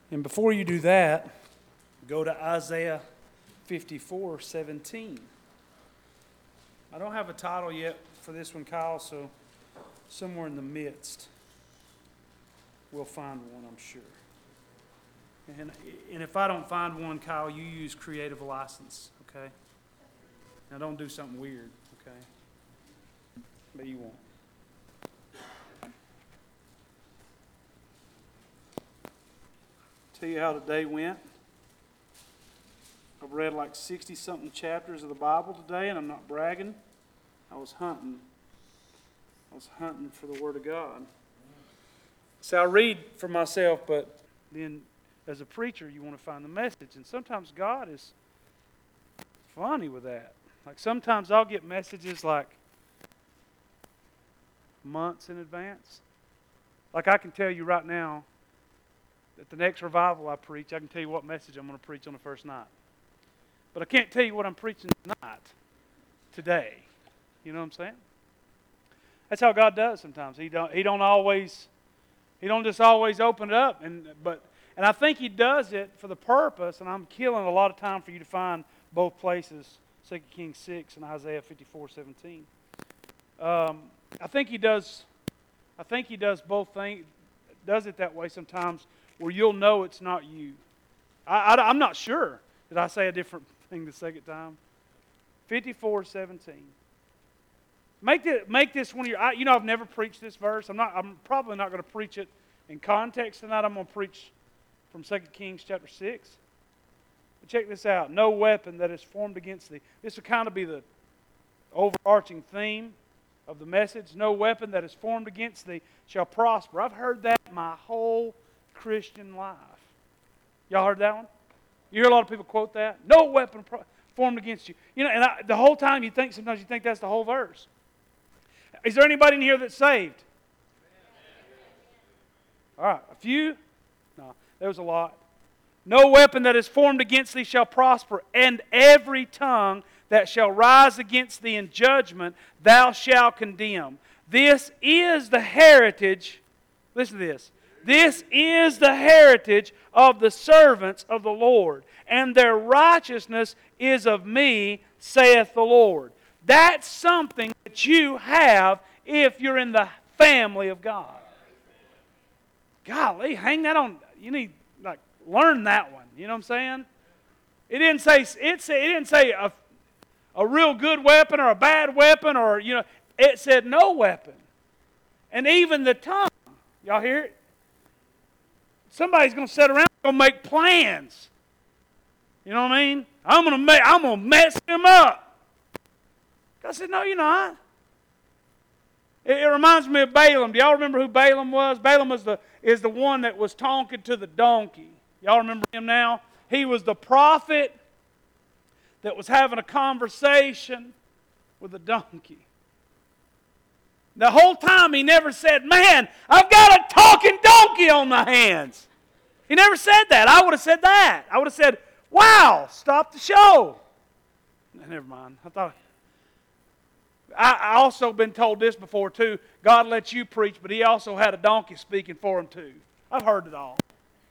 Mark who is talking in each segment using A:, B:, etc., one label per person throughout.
A: And before you do that, go to Isaiah 54:17. I don't have a title yet for this one, Kyle, so somewhere in the midst we'll find one, I'm sure. And if I don't find one, Kyle, you use creative license, okay? Now don't do something weird, okay? But you won't. Tell you how today went. I've read like 60-something chapters of the Bible today, and I'm not bragging. I was hunting for the Word of God. So I read for myself, but then as a preacher, you want to find the message. And sometimes God is funny with that. Like sometimes I'll get messages like months in advance. Like I can tell you right now, at the next revival I preach, I can tell you what message I'm going to preach on the first night. But I can't tell you what I'm preaching tonight, today. You know what I'm saying? That's how God does sometimes. He don't just always open it up. And I think He does it for the purpose, and I'm killing a lot of time for you to find both places, 2 Kings 6 and Isaiah 54:17. I think He does both things. Does it that way sometimes, where you'll know it's not you. I'm not sure. Did I say a different thing the second time? 54:17. Make this one of your. I've never preached this verse. I'm probably not going to preach it in context tonight. I'm going to preach from 2 Kings chapter 6. But check this out. No weapon that is formed against thee. This will kind of be the overarching theme of the message. No weapon that is formed against thee shall prosper. I've heard that my whole Christian life. Y'all heard that one? You hear a lot of people quote that? No weapon formed against you. And the whole time sometimes you think that's the whole verse. Is there anybody in here that's saved? All right, a few? No, there was a lot. No weapon that is formed against thee shall prosper, and every tongue that shall rise against thee in judgment thou shalt condemn. This is the heritage, listen to this. This is the heritage of the servants of the Lord, and their righteousness is of me, saith the Lord. That's something that you have if you're in the family of God. Golly, hang that on. You need learn that one. You know what I'm saying? It didn't say a real good weapon or a bad weapon or it said no weapon. And even the tongue. Y'all hear it? Somebody's going to sit around and make plans. You know what I mean? I'm going to mess him up. God said, no, you're not. It reminds me of Balaam. Do y'all remember who Balaam was? Balaam is the one that was talking to the donkey. Y'all remember him now? He was the prophet that was having a conversation with the donkey. The whole time he never said, man, I've got a talking donkey on my hands. He never said that. I would have said that. I would have said, wow, stop the show. Never mind. I also been told this before too. God lets you preach, but He also had a donkey speaking for Him too. I've heard it all.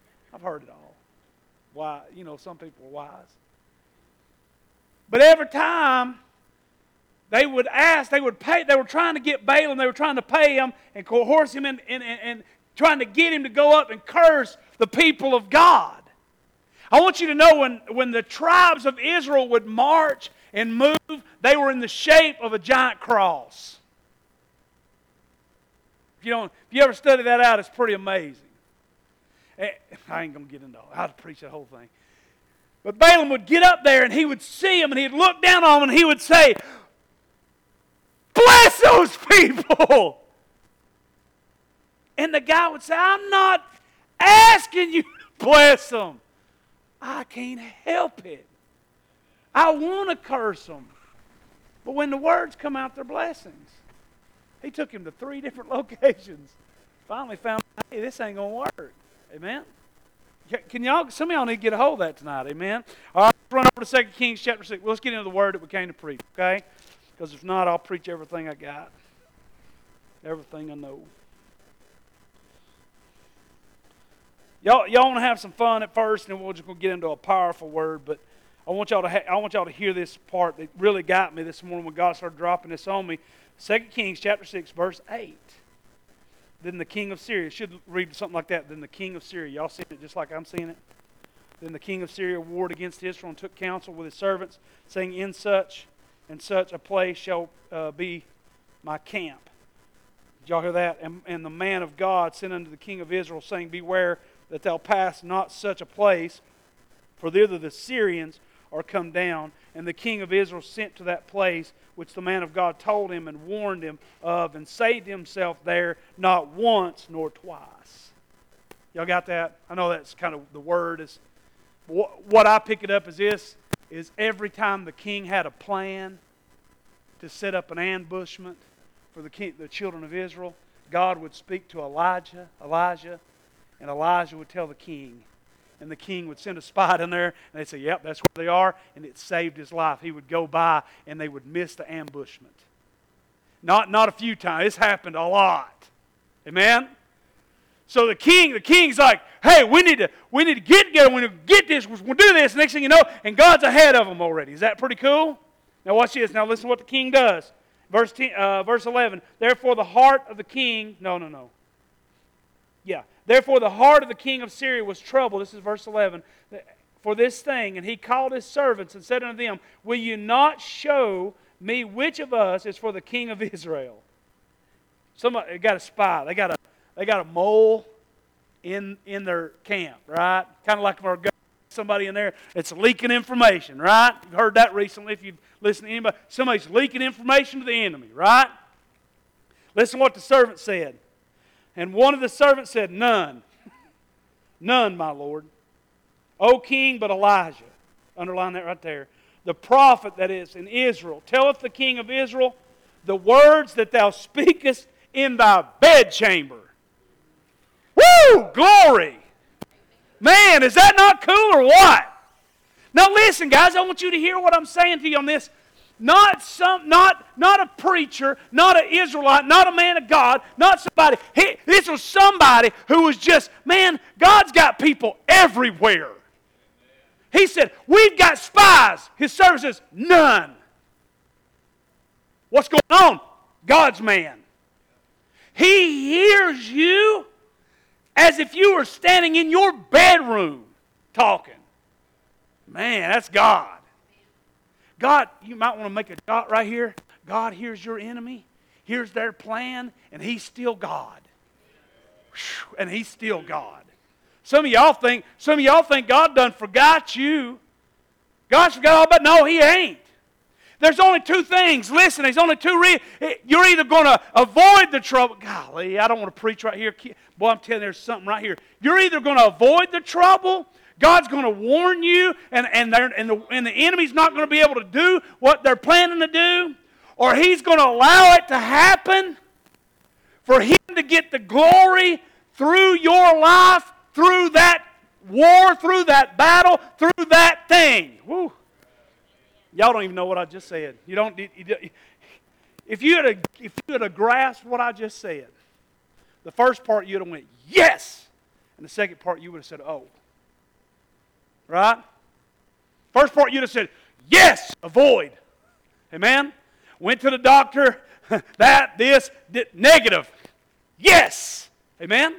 A: Why? Some people are wise. But every time they would ask, they would pay. They were trying to get Balaam. They were trying to pay him and coerce him and trying to get him to go up and curse the people of God. I want you to know when the tribes of Israel would march and move, they were in the shape of a giant cross. If you ever study that out, it's pretty amazing. I ain't going to get into how to preach that whole thing. But Balaam would get up there and he would see them and he'd look down on them and he would say, bless those people. And the guy would say, I'm not asking you to bless them. I can't help it. I want to curse them. But when the words come out, they're blessings. He took him to 3 different locations. Finally found, hey, this ain't going to work. Amen? Some of y'all need to get a hold of that tonight. Amen? All right, let's run over to 2 Kings chapter 6. Well, let's get into the word that we came to preach, okay? Because if not, I'll preach everything I got. Everything I know. Y'all want to have some fun at first, and then we're just going to get into a powerful word. But I want y'all to hear this part that really got me this morning when God started dropping this on me. 2 Kings chapter 6, verse 8. Then the king of Syria, should read something like that. Then the king of Syria, y'all seeing it just like I'm seeing it? Then the king of Syria warred against Israel and took counsel with his servants, saying, in such and such a place shall be my camp. Did y'all hear that? And the man of God sent unto the king of Israel, saying, beware that thou pass not such a place, for thither the Syrians are come down. And the king of Israel sent to that place which the man of God told him and warned him of, and saved himself there not once nor twice. Y'all got that? I know that's kind of the word. Is what I pick it up as this, is every time the king had a plan to set up an ambushment for the children of Israel, God would speak to Elijah, and Elijah would tell the king. And the king would send a spy down there, and they'd say, yep, that's where they are, and it saved his life. He would go by, and they would miss the ambushment. Not a few times. It's happened a lot. Amen? So the king's like, hey, we need to get together. We need to get this. We'll do this. Next thing you know, and God's ahead of them already. Is that pretty cool? Now watch this. Now listen to what the king does. Verse 11. Therefore the heart of the king... No. Yeah. Therefore the heart of the king of Syria was troubled. This is verse 11. For this thing, and he called his servants and said unto them, will you not show me which of us is for the king of Israel? Somebody got a spy. They got a mole in their camp, right? Kind of like our somebody in there that's leaking information, right? You've heard that recently if you've listened to anybody. Somebody's leaking information to the enemy, right? Listen to what the servant said. And one of the servants said, none. None, my Lord. O king, but Elijah. Underline that right there. The prophet that is in Israel telleth the king of Israel the words that thou speakest in thy bedchamber. Woo! Glory! Man, is that not cool or what? Now listen, guys, I want you to hear what I'm saying to you on this. Not a preacher, not an Israelite, not a man of God, not somebody. This was somebody who was just, man, God's got people everywhere. He said, we've got spies. His servant says, none. What's going on? God's man. He hears you as if you were standing in your bedroom talking. Man, that's God. God, you might want to make a dot right here. God hears your enemy, hears their plan, and He's still God. And He's still God. Some of y'all think God done forgot you. God's forgot all about. No, He ain't. There's only two things. Listen, there's only two reasons. You're either going to avoid the trouble. Golly, I don't want to preach right here. Boy, I'm telling you, there's something right here. You're either going to avoid the trouble. God's going to warn you, and the enemy's not going to be able to do what they're planning to do, or He's going to allow it to happen for Him to get the glory through your life, through that war, through that battle, through that thing. Woo. Y'all don't even know what I just said. If you had grasped what I just said, the first part you'd have went, yes! And the second part you would have said, oh. Right? First part you'd have said, yes, avoid. Amen? Went to the doctor, negative. Yes. Amen?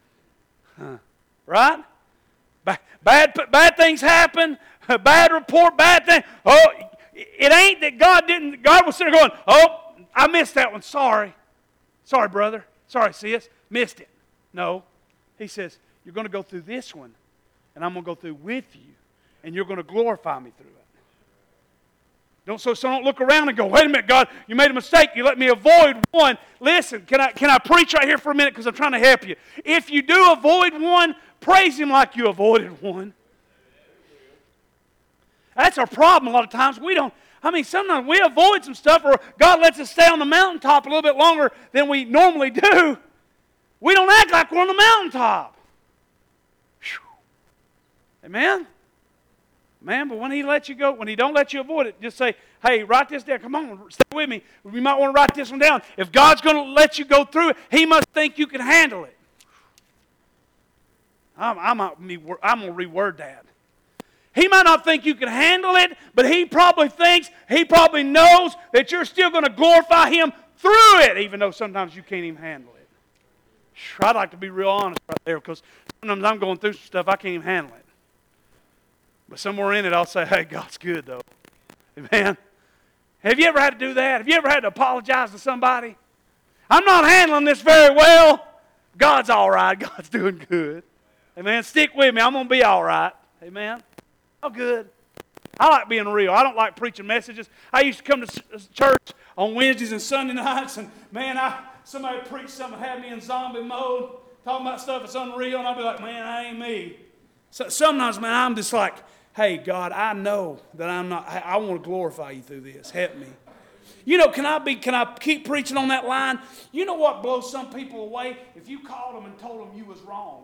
A: Right? Bad things happen, bad report, bad thing. Oh, it ain't that God was sitting there going, oh, I missed that one, sorry. Sorry, brother. Sorry, sis. Missed it. No. He says, you're going to go through this one, and I'm going to go through with you, and you're going to glorify me through it. So don't look around and go, wait a minute, God, you made a mistake. You let me avoid one. Listen, can I preach right here for a minute because I'm trying to help you. If you do avoid one, praise Him like you avoided one. That's our problem a lot of times. Sometimes we avoid some stuff, or God lets us stay on the mountaintop a little bit longer than we normally do. We don't act like we're on the mountaintop. Amen? Man, but when He lets you go, when He don't let you avoid it, just say, hey, write this down. Come on, stay with me. We might want to write this one down. If God's going to let you go through it, He must think you can handle it. I'm going to reword that. He might not think you can handle it, but he probably knows that you're still going to glorify Him through it, even though sometimes you can't even handle it. I'd like to be real honest right there, because sometimes I'm going through some stuff I can't even handle it. But somewhere in it, I'll say, hey, God's good, though. Amen. Have you ever had to do that? Have you ever had to apologize to somebody? I'm not handling this very well. God's all right. God's doing good. Amen. Stick with me. I'm going to be all right. Amen. All good. I like being real. I don't like preaching messages. I used to come to church on Wednesdays and Sunday nights, and man, somebody preached something that had me in zombie mode, talking about stuff that's unreal, and I'll be like, man, that ain't me. So sometimes, man, I'm just like, hey, God, I know that I want to glorify you through this. Help me. You know, can I keep preaching on that line? You know what blows some people away? If you called them and told them you was wrong.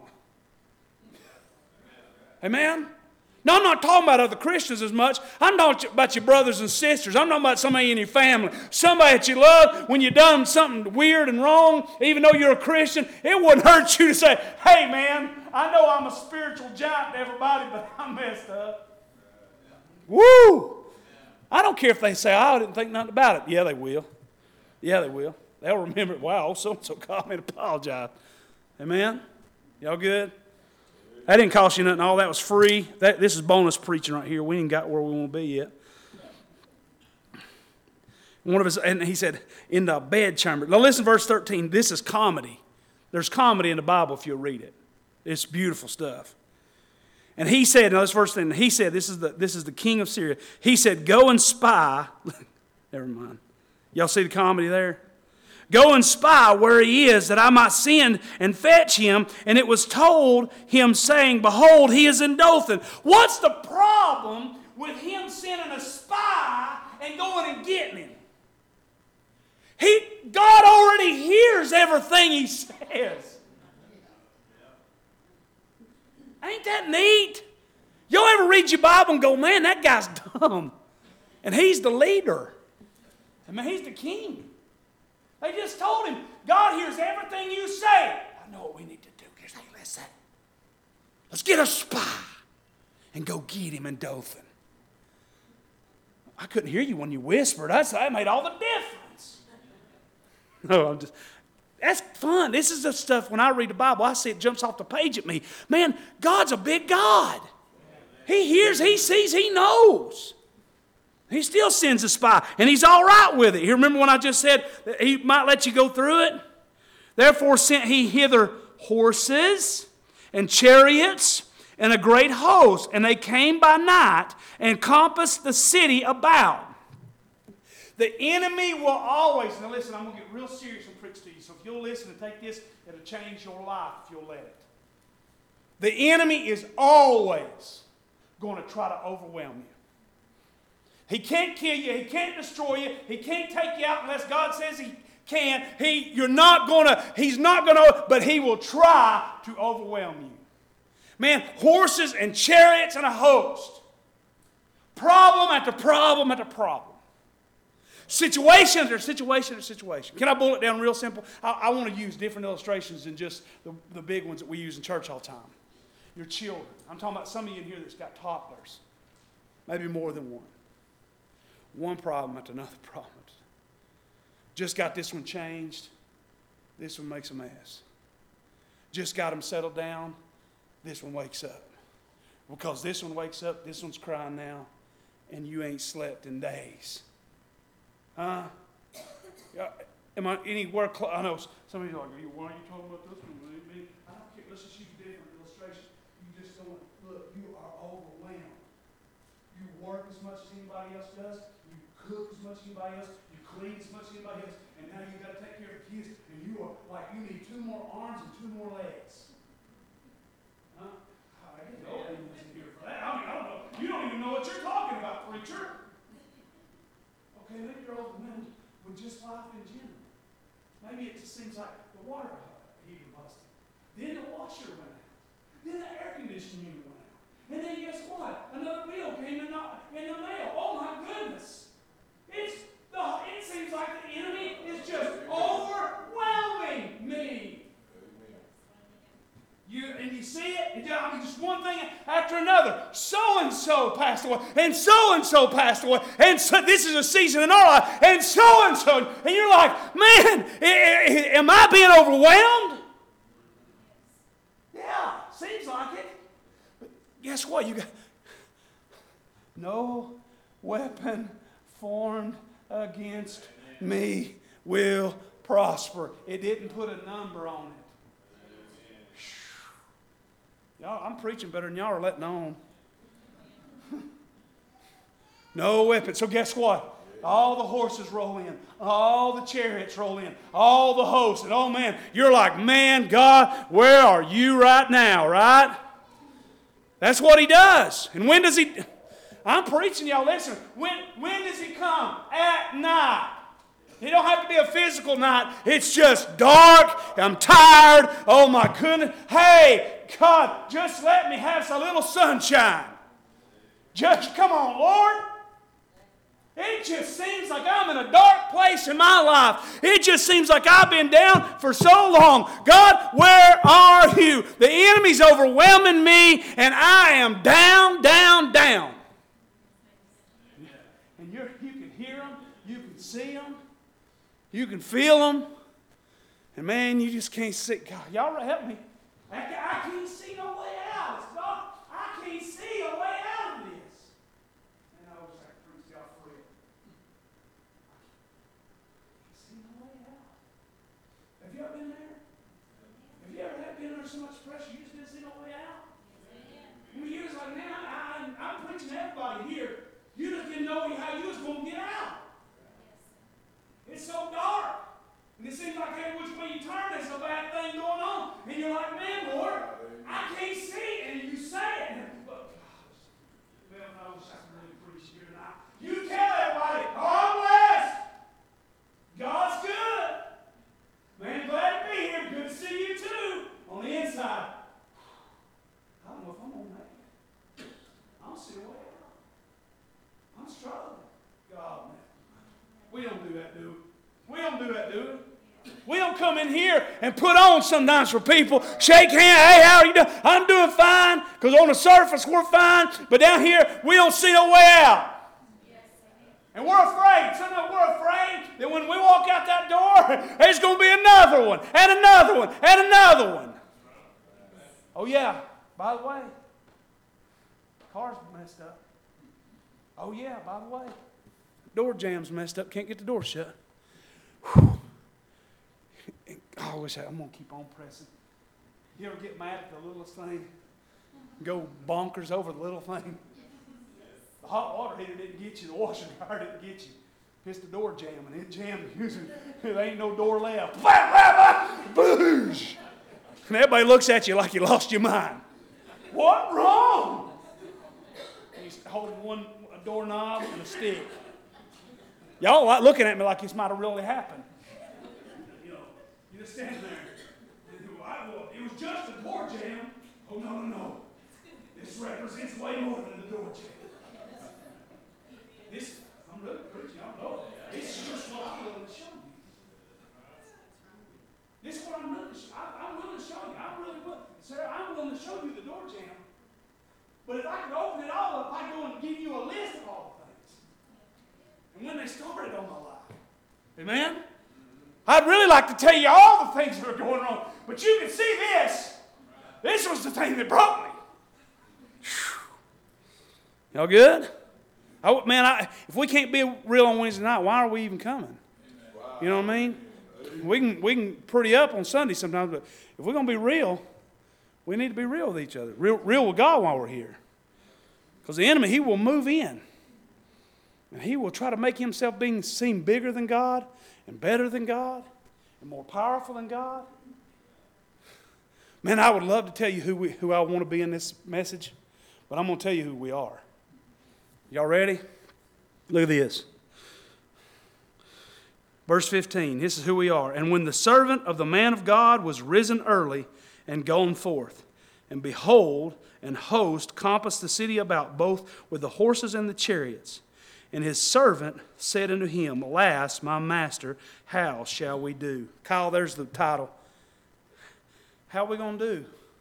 A: Amen? No, I'm not talking about other Christians as much. I'm talking about your brothers and sisters. I'm talking about somebody in your family. Somebody that you love. When you done something weird and wrong, even though you're a Christian, it wouldn't hurt you to say, hey, man, I know I'm a spiritual giant to everybody, but I'm messed up. Woo! I don't care if they say, I didn't think nothing about it. Yeah, they will. Yeah, they will. They'll remember, wow, so-and-so called me to apologize. Amen? Y'all good? That didn't cost you nothing. All that was free. This is bonus preaching right here. We ain't got where we want to be yet. And he said, in the bedchamber. Now listen to verse 13. This is comedy. There's comedy in the Bible if you'll read it. It's beautiful stuff. And he said, now this verse 13, he said, this is the king of Syria. He said, go and spy. Never mind. Y'all see the comedy there? Go and spy where he is, that I might send and fetch him. And it was told him, saying, behold, he is in Dothan. What's the problem with him sending a spy and going and getting him? God already hears everything he says. Ain't that neat? Y'all ever read your Bible and go, man, that guy's dumb. And he's the leader. I mean, he's the king. They just told him, God hears everything you say. I know what we need to do. Here's how you listen. Let's get a spy and go get him in Dothan. I couldn't hear you when you whispered. That made all the difference. No, that's fun. This is the stuff when I read the Bible, I see it jumps off the page at me. Man, God's a big God. He hears, he sees, he knows. He still sends a spy, and he's all right with it. You remember when I just said that he might let you go through it? Therefore sent he hither horses and chariots and a great host, and they came by night and compassed the city about. The enemy will always, now listen, I'm going to get real serious and preach to you, so if you'll listen and take this, it'll change your life if you'll let it. The enemy is always going to try to overwhelm you. He can't kill you. He can't destroy you. He can't take you out unless God says he can. He's not going to, but he will try to overwhelm you. Man, horses and chariots and a host. Problem after problem after problem. Situation after situation after situation. Can I boil it down real simple? I want to use different illustrations than just the big ones that we use in church all the time. Your children. I'm talking about some of you in here that's got toddlers. Maybe more than one. One problem after another problem. Just got this one changed. This one makes a mess. Just got them settled down. This one wakes up. Because this one wakes up, this one's crying now, and you ain't slept in days. Huh? Am I anywhere close? I know some of you are like, why are you talking about this one? I don't care. Let's just use a different illustration. You just don't look. You are overwhelmed. You work as much as anybody else does. You cook as much as anybody else. You clean as much as anybody else. And now you've got to take care of the kids. And you are like, you need 2 more arms and 2 more legs. Huh? I didn't know anyone was in here for that. I don't know. You don't even know what you're talking about, preacher. Okay, maybe you're overwhelmed with just life in general. Maybe it just seems like the water heater busted. Then the washer went out. Then the air conditioning unit went out. And then guess what? Another bill came in the mail. Oh my goodness. It seems like the enemy is just overwhelming me. And you see it, and just one thing after another. So-and-so passed away, and so-and-so passed away, and so this is a season in our life, and so-and-so. And you're like, man, am I being overwhelmed? Yeah, seems like it. But guess what? You got no weapon formed against me will prosper. It didn't put a number on it. Y'all, I'm preaching better than y'all are letting on. No weapon. So guess what? All the horses roll in. All the chariots roll in. All the hosts. And oh man, you're like, man, God, where are you right now, right? That's what He does. And when does He... I'm preaching, y'all, listen. When does He come? At night. It don't have to be a physical night. It's just dark. I'm tired. Oh my goodness. Hey, God, just let me have a little sunshine. Just come on, Lord. It just seems like I'm in a dark place in my life. It just seems like I've been down for so long. God, where are you? The enemy's overwhelming me, and I am down, down, down. And you can hear them. You can see them. You can feel them. And man, you just can't see. God, y'all help me. I can't see no way out. It's dark. I can't see a way out of this. And I wish I could preach y'all for real. I can't see no way out. Have you ever been there? Have you ever been under so much pressure you just didn't see no way out? I mean, you was like, man, I'm preaching to everybody here. You just didn't know how you was going to get out. It's so dark. And it seems like every which way you turn, there's a bad thing going on. And you're like, man, Lord, I can't see. And you say it. And, well, I wish I could really preach here tonight. You tell everybody, oh, I'm blessed. God's good. Man, glad to be here. Good to see you too. On the inside, I don't know if I'm going to make it. I don't see a way out. I'm struggling. God, man. We don't do that, do we? We don't do that, do we? We don't come in here and put on sometimes for people, shake hands, hey, how are you doing? I'm doing fine, because on the surface we're fine, but down here we don't see no way out. And we're afraid. Sometimes we're afraid that when we walk out that door, there's going to be another one, and another one, and another one. Oh yeah, by the way, car's messed up. Oh yeah, by the way. Door jam's messed up. Can't get the door shut. Whew. I wish I'm going to keep on pressing. You ever get mad at the littlest thing? Go bonkers over the little thing? The hot water heater didn't get you. The washer dryer didn't get you. It's the door jamming. It jammed. There ain't no door left. Boosh! And everybody looks at you like you lost your mind. What wrong? He's holding a doorknob and a stick. Y'all like looking at me like this might have really happened. You know, you just stand there. It was just a door jam. Oh, no. This represents way more than the door jam. I'm really preaching. I don't know. This is just what I'm willing to show you. This is what I'm willing to show you. I'm willing to show you. I'm really willing. Sarah, I'm willing to show you the door jam. But if I could open it all up, I'd go and give you a list of all the things. And when they started on my life. Amen? I'd really like to tell you all the things that are going wrong. But you can see this. This was the thing that broke me. Y'all good? If we can't be real on Wednesday night, why are we even coming? You know what I mean? We can pretty up on Sunday sometimes, but if we're going to be real, we need to be real with each other. Real with God while we're here. Because the enemy, he will move in. And he will try to make himself seem bigger than God and better than God and more powerful than God. Man, I would love to tell you who I want to be in this message, but I'm going to tell you who we are. Y'all ready? Look at this. Verse 15, this is who we are. And when the servant of the man of God was risen early and gone forth, and behold, an host compassed the city about, both with the horses and the chariots. And his servant said unto him, Alas, my master, how shall we do? Kyle, there's the title. How are we going to do?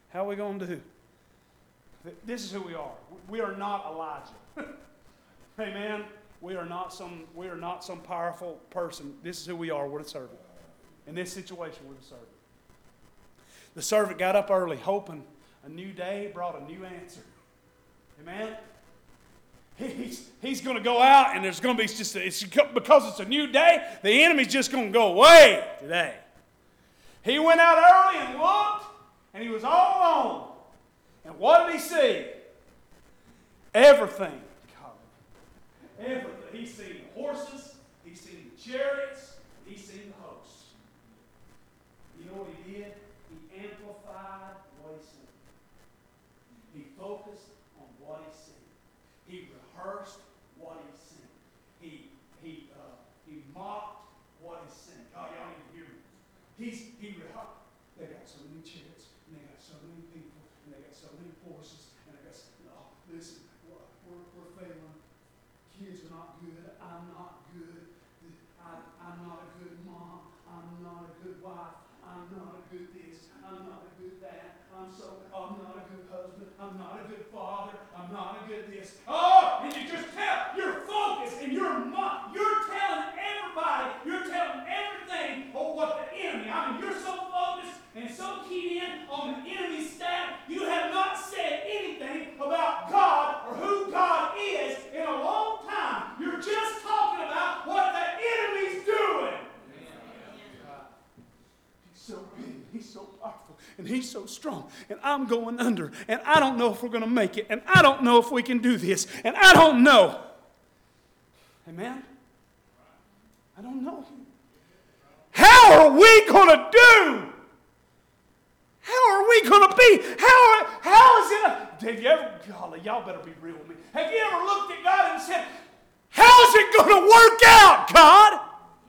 A: How are we going to do? This is who we are. We are not Elijah. Amen. We are not some powerful person. This is who we are. We're the servant. In this situation, we're the servant. The servant got up early, hoping a new day brought a new answer. Amen. He's going to go out, and there's going to be because it's a new day, the enemy's just going to go away today. He went out early and looked, and he was all alone. And what did he see? Everything. Everything. He's seen the horses, he's seen the chariots, he's seen the hosts. You know what he did? He amplified what he seen. He focused on what he seen. He rehearsed what he seen. He mocked what he seen. God, y'all need to hear me. He rehearsed. They got so many chariots, and they got so many people, and they got so many horses, and they got listen, we're failing. Kids are not good. I'm not good. I'm not a good mom. I'm not a good wife. I'm not a good this. I'm not a good that. I'm not a good husband. I'm not a good father. I'm not a good this. Oh, and you just you're focused, and you're telling everybody, you're telling everything of what the enemy. I mean, you're so focused and so keyed in on the enemy's staff, you have not said anything about God or who God is in a long time. You're just talking about what the enemy's doing. He's so big, he's so powerful, and he's so strong, and I'm going under, and I don't know if we're going to make it, and I don't know if we can do this, and I don't know. Amen? I don't know. How are we going to do? How are we going to be? How is it? Have you ever, golly, y'all better be real with me. Have you ever looked at God and said, how's it going to work out, God?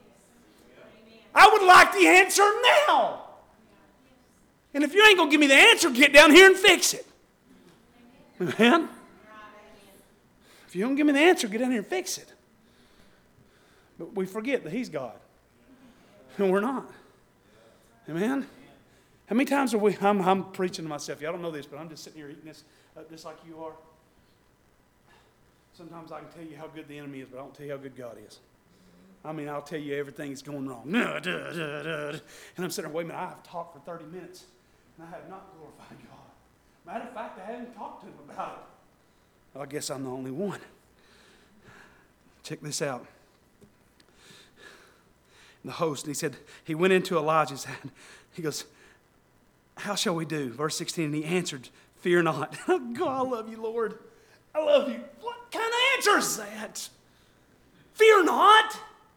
A: I would like the answer now. And if you ain't going to give me the answer, get down here and fix it. Amen? If you don't give me the answer, get down here and fix it. But we forget that He's God. And we're not. Amen? How many times are we, I'm preaching to myself. Y'all don't know this, but I'm just sitting here eating this just like you are. Sometimes I can tell you how good the enemy is, but I don't tell you how good God is. I mean, I'll tell you everything is going wrong. And I'm sitting there, wait a minute, I have talked for 30 minutes, and I have not glorified God. Matter of fact, I haven't talked to Him about it. Well, I guess I'm the only one. Check this out. The host, he said, he went into Elijah's hand. He goes, how shall we do? Verse 16, and he answered, fear not. God, I love you, Lord. I love you. What kind of answer is that? Fear not.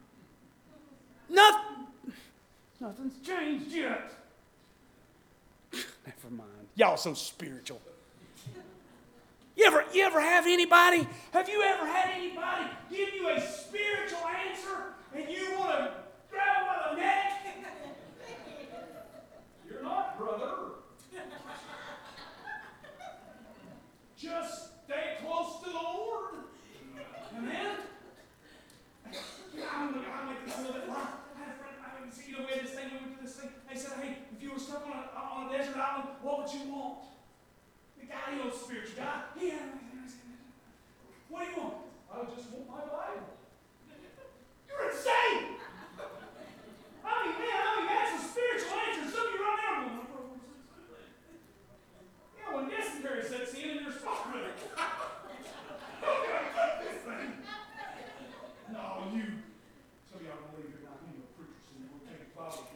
A: Nothing's changed yet. Never mind. Y'all so spiritual. You ever have anybody? Have you ever had anybody give you a spiritual answer and you want to grab them by the neck? You're not, brother. Just stay close to the Lord. Amen? I'm going to make this a little bit light. I had a friend, we had this thing, we would do this thing. They said, hey, if you were stuck on a desert island, what would you want? The guy, spiritual guy, what do you want? I just want my Bible. You're insane! I mean, that's a spiritual answer. Some of you right now are going, yeah, when dysentery sets in and you're stuck with it. This thing. No, you. Some of y'all don't believe you're not a preacher, so you will take a Bible.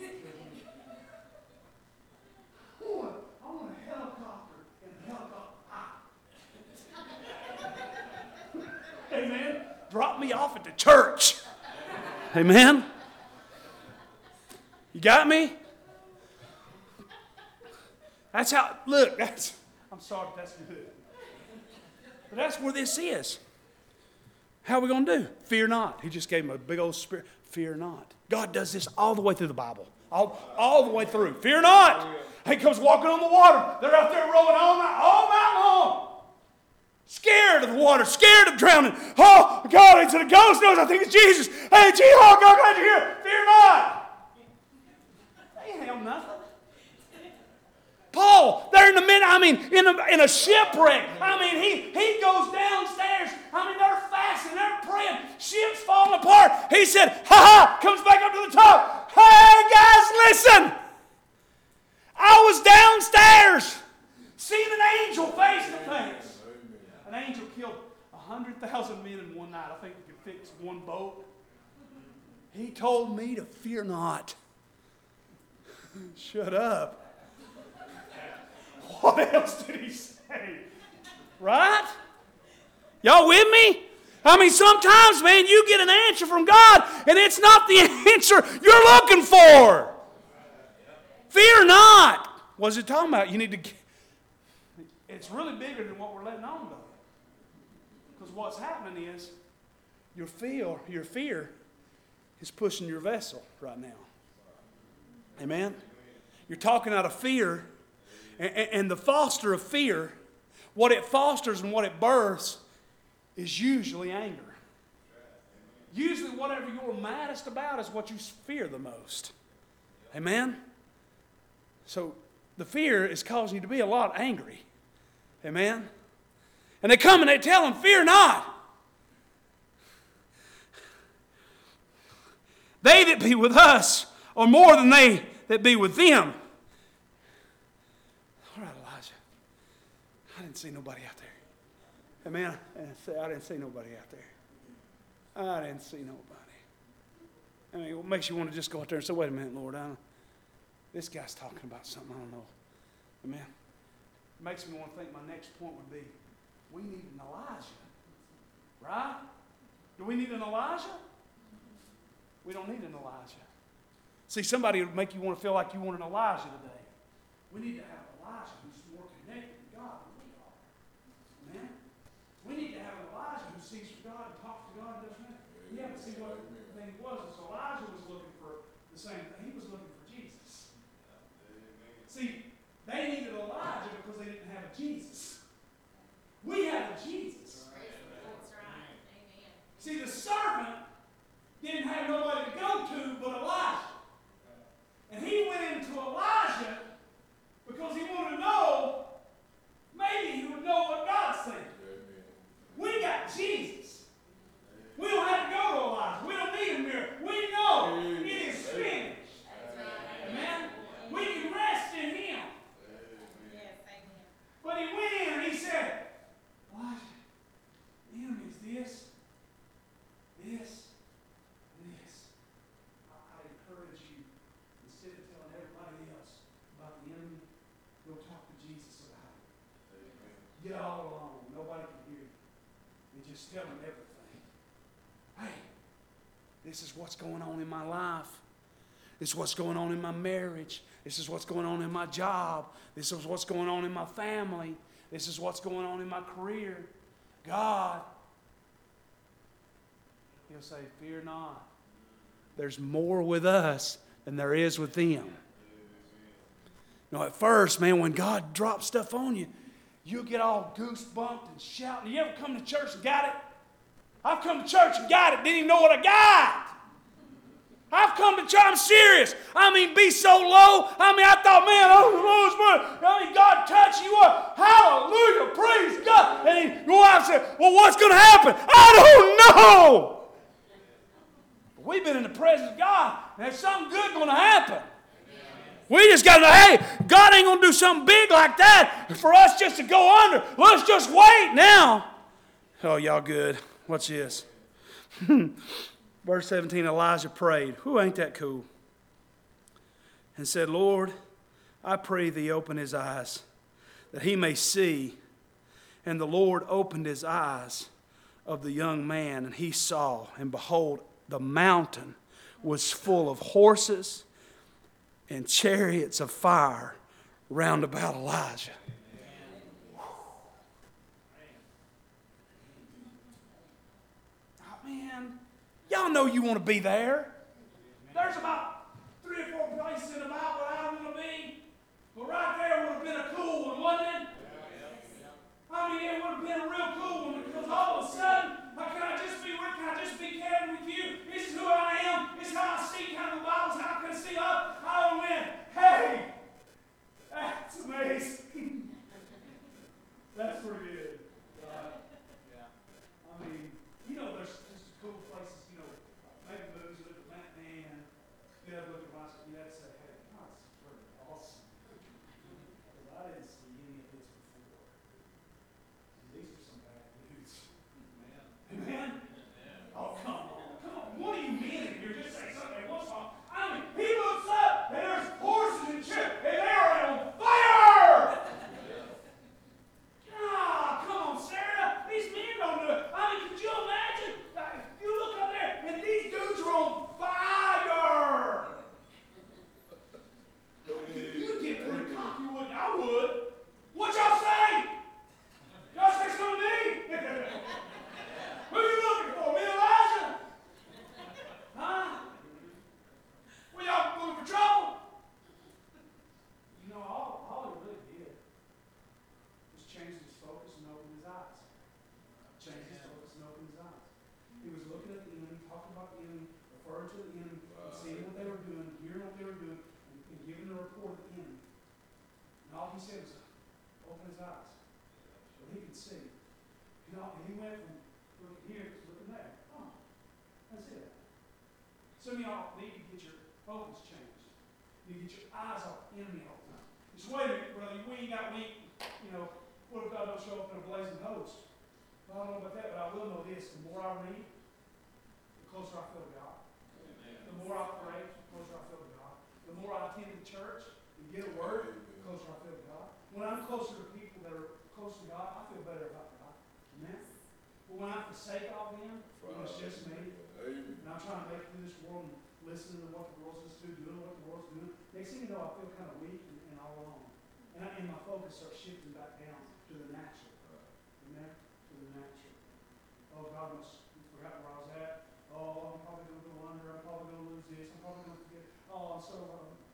A: I want a helicopter and a helicopter. Amen. Drop me off at the church. Amen. You got me? That's how, look, I'm sorry if that's good. But that's where this is. How are we going to do? Fear not. He just gave him a big old spirit. Fear not. God does this all the way through the Bible. All the way through. Fear not. He comes walking on the water. They're out there rowing all night long. Scared of the water, scared of drowning. Oh, God, it's a ghost knows. I think it's Jesus. Hey, Jesus, oh, God, glad you're here. Fear not. They ain't held nothing. Paul, they're in the middle. I mean, in a shipwreck. I mean, he goes downstairs. I mean, they're fasting, they're praying. Ship's falling apart. He said, ha, comes back up to the top. Hey, guys, listen. I was downstairs, seeing an angel face to face. An angel killed 100,000 men in one night. I think we could fix one boat. He told me to fear not. Shut up. What else did he say? Right? Y'all with me? I mean, sometimes, man, you get an answer from God, and it's not the answer you're looking for. Fear not. What's it talking about? You need to. It's really bigger than what we're letting on, though. Because what's happening is your fear is pushing your vessel right now. Amen? You're talking out of fear, and the foster of fear, what it fosters and what it births is usually anger. Usually whatever you're maddest about is what you fear the most. Amen? So the fear is causing you to be a lot angry. Amen? And they come and they tell him, fear not. They that be with us are more than they that be with them. All right, Elijah. I didn't see nobody out there. Amen? I didn't see nobody out there. I didn't see nobody. I mean, what makes you want to just go out there and say, wait a minute, Lord, this guy's talking about something I don't know. Amen? It makes me want to think my next point would be, we need an Elijah. Right? Do we need an Elijah? We don't need an Elijah. See, somebody would make you want to feel like you want an Elijah today. We need to have Elijah who's more connected to God than we are. Amen? We need to have an Elijah who sees God and talks to God and does that. Yeah, but see what the thing was is Elijah was looking for the same thing. He was looking for Jesus. See, they needed Elijah because they didn't have a Jesus. We have a Jesus.
B: That's right. Amen.
A: See, the servant didn't have nobody to go to but Elijah. And he went into Elijah because he wanted to know, maybe he would know what God said. We got Jesus. We don't have to go to Elijah. We don't need a miracle. We know it is finished. Amen? We can rest in him. But he went in and he said, Elijah, the enemy is this, and this. I encourage you, instead of telling everybody else about the enemy, go talk to Jesus about it. Get all alone. Nobody can hear you. And just tell him everything. Hey, this is what's going on in my life. This is what's going on in my marriage. This is what's going on in my job. This is what's going on in my family. This is what's going on in my career. God, he'll say, fear not. There's more with us than there is with them. At first, man, when God drops stuff on you, you'll get all goosebumped and shouting. You ever come to church and got it? I've come to church and got it. Didn't even know what I got. I've come to church. I'm serious. I mean, be so low. I mean, I thought, man, God touched you up. Hallelujah. Praise God. And your wife said, well, what's going to happen? I don't know. But we've been in the presence of God, and there's something good going to happen. We just got to know, hey, God ain't going to do something big like that for us just to go under. Let's just wait now. Oh, y'all good. Watch this. Verse 17, Elijah prayed. Who ain't that cool? And said, Lord, I pray thee open his eyes, that he may see. And the Lord opened his eyes of the young man, and he saw, and behold, the mountain was full of horses and chariots of fire round about Elijah. Oh, man, y'all know you want to be there. There's about 3 or 4 places in the Bible I don't want to be. But right there would have been a cool one, wouldn't it? I mean, it would have been a real cool one because all of a sudden, can I just be candid with you? This is who I am. This is how I see kind of the Bible. How can I see up? I don't win. Hey, that's amazing. report of the enemy. And all he said was, open his eyes. So he could see. And he went from looking here to looking there. Oh, that's it. Some of y'all need to get your focus changed. You get your eyes off the enemy all the time. Just wait a minute, brother. We ain't got weak. What if God don't show up in a blazing host? Well, I don't know about that, but I will know this. The more I read, the closer I feel to God. Amen. The more I pray, the closer I feel to God. The more I attend the church and get a word, the closer I feel to God. When I'm closer to people that are close to God, I feel better about God. Amen? But when I forsake all them, it's just me. And I'm trying to make it through this world and listening to what the world's listening to, doing what the world's doing. Next thing you know, I feel kind of weak and all alone. And my focus starts shifting back down to the natural. Amen? To the natural. Oh, God must have forgotten where I was at. Oh, I'm probably going to go under. I'm probably going to lose this. I'm probably going to forget. Oh, I'm so,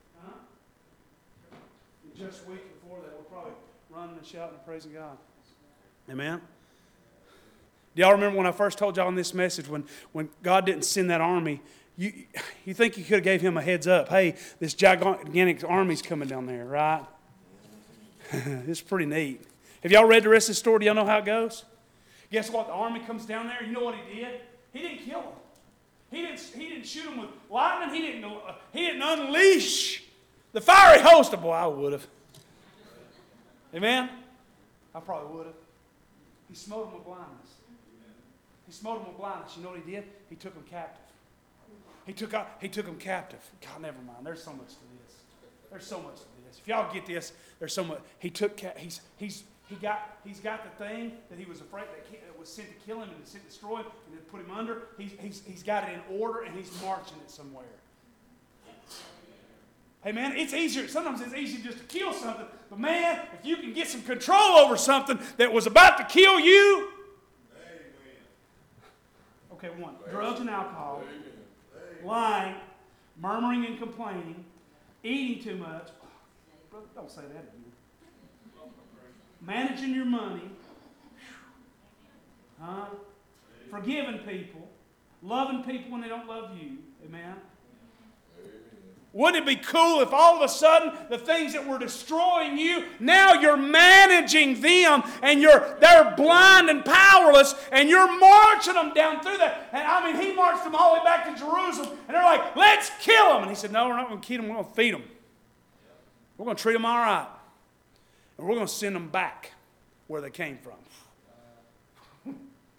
A: just a week before that, we're probably running and shouting and praising God. Amen? Do y'all remember when I first told y'all in this message, when God didn't send that army, you think you could have gave him a heads up. Hey, this gigantic army's coming down there, right? It's pretty neat. Have y'all read the rest of the story? Do y'all know how it goes? Guess what? The army comes down there. You know what he did? He didn't kill them. He didn't shoot them with lightning. He didn't unleash the fiery host. Boy, I would have. Amen? I probably would have. He smote them with blindness. He smote them with blindness. You know what he did? He took them captive. He took them captive. God, never mind. There's so much to this. There's so much to this. If y'all get this, there's so much. He's got the thing that he was afraid that was sent to kill him and sent to destroy him and to put him under. He's got it in order and he's marching it somewhere. Hey man, it's easier. Sometimes it's easy just to kill something, but man, if you can get some control over something that was about to kill you. Okay, one, drugs and alcohol, lying, murmuring and complaining, eating too much. Brother, don't say that again. Managing your money, forgiving people, loving people when they don't love you. Amen. Wouldn't it be cool if all of a sudden the things that were destroying you, now you're managing them and they're blind and powerless and you're marching them down through that. And he marched them all the way back to Jerusalem and they're like, let's kill them. And he said, no, we're not going to kill them, we're going to feed them. We're going to treat them all right. And we're going to send them back where they came from.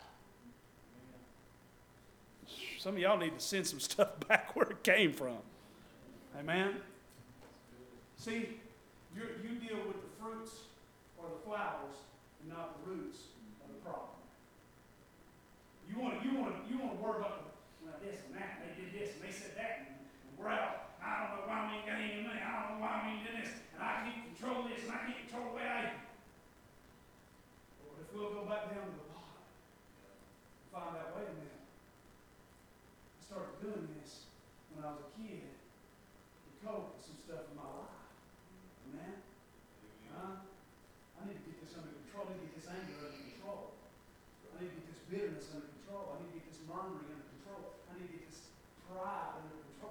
A: Some of y'all need to send some stuff back where it came from. Amen? See, you deal with the fruits or the flowers and not the roots of the problem. You want to worry about this and that, and they did this and they said that, and we're out. I don't know why we ain't got any money. I don't know why we ain't doing this, and I can't control this, and I can't control the way I am. But if we'll go back down to the bottom, find out, wait a minute. I started doing this when I was a kid. Cope with some stuff in my life. Amen? I need to get this under control. I need to get this anger under control. I need to get this bitterness under control. I need to get this murmuring under control. I need to get this pride under control.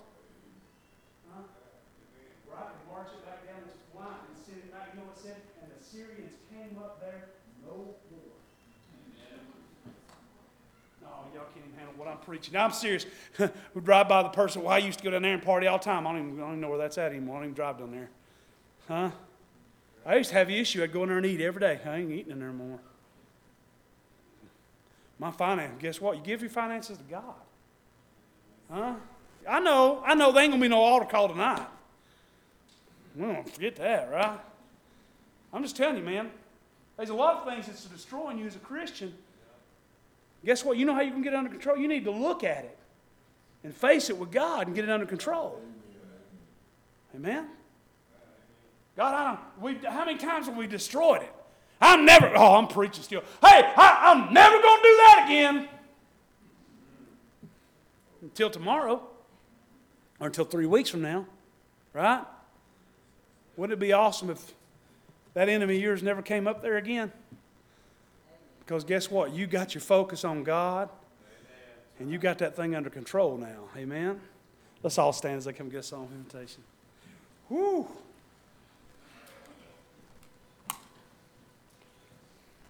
A: Where I can march it back down this line and send it back. You know what it said? And the Syrians came up there no more. No, y'all can't even handle what I'm preaching. Now, I'm serious. We drive by the person. Well, I used to go down there and party all the time. I don't even know where that's at anymore. I don't even drive down there. I used to have the issue. I'd go in there and eat every day. I ain't eating in there anymore. My finance, guess what? You give your finances to God. I know there ain't going to be no altar call tonight. We don't forget that, right? I'm just telling you, man. There's a lot of things that's destroying you as a Christian. Guess what? You know how you can get it under control? You need to look at it and face it with God and get it under control. Amen? God, how many times have we destroyed it? I'm preaching still. Hey, I'm never going to do that again. Until tomorrow. Or until 3 weeks from now. Right? Wouldn't it be awesome if that enemy of yours never came up there again? Because guess what? You got your focus on God. And you got that thing under control now. Amen? Let's all stand as they come get a song of invitation. Whew.